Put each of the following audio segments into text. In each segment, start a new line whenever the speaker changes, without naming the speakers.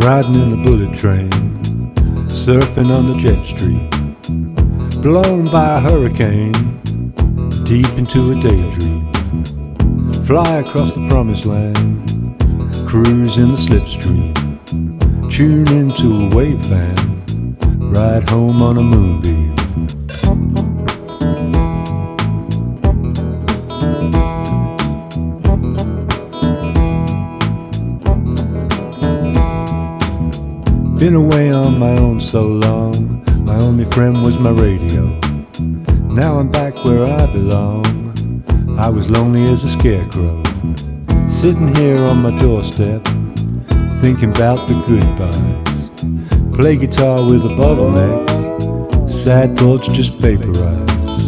riding in the bullet train, surfing on the jet stream, blown by a hurricane, deep into a daydream. Fly across the promised land, cruise in the slipstream, tune into a wave band, ride home on a moonbeam. Been away on my own so long, my only friend was my radio. Now I'm back where I belong, I was lonely as a scarecrow, sitting here on my doorstep, thinking about the goodbyes. Play guitar with a bottleneck, sad thoughts just vaporize.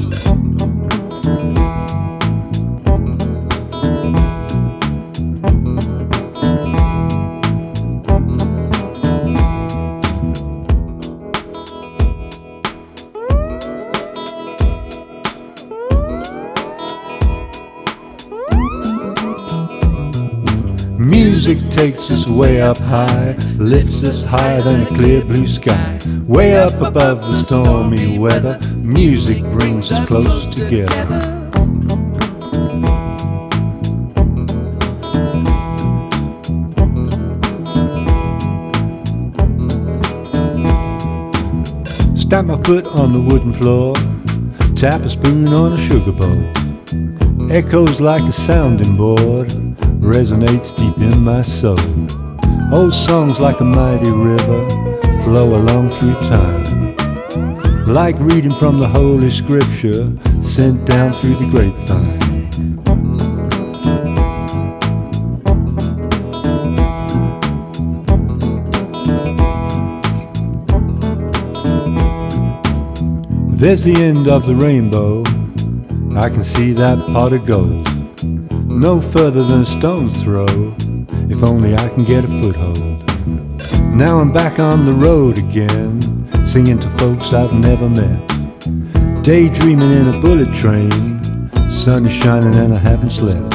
Music takes us way up high, lifts us higher than a clear blue sky. Way up above the stormy weather, music brings us close together. Stamp my foot on the wooden floor, tap a spoon on a sugar bowl. Echoes like a sounding board, resonates deep in my soul. Old songs like a mighty river flow along through time, like reading from the Holy Scripture sent down through the grapevine. There's the end of the rainbow, I can see that pot of gold. No further than a stone's throw, if only I can get a foothold. Now I'm back on the road again, singing to folks I've never met. Daydreaming in a bullet train, sun is shining and I haven't slept.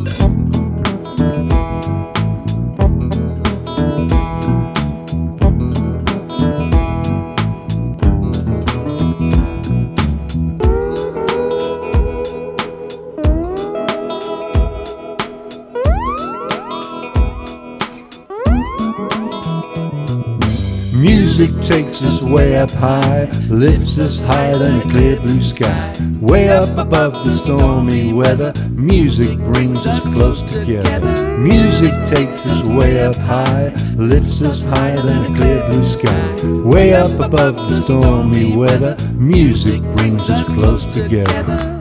Music takes us way up high, lifts us higher than a clear blue sky. Way up above the stormy weather, music brings us close together. Music takes us way up high, lifts us higher than a clear blue sky. Way up above the stormy weather, music brings us close together.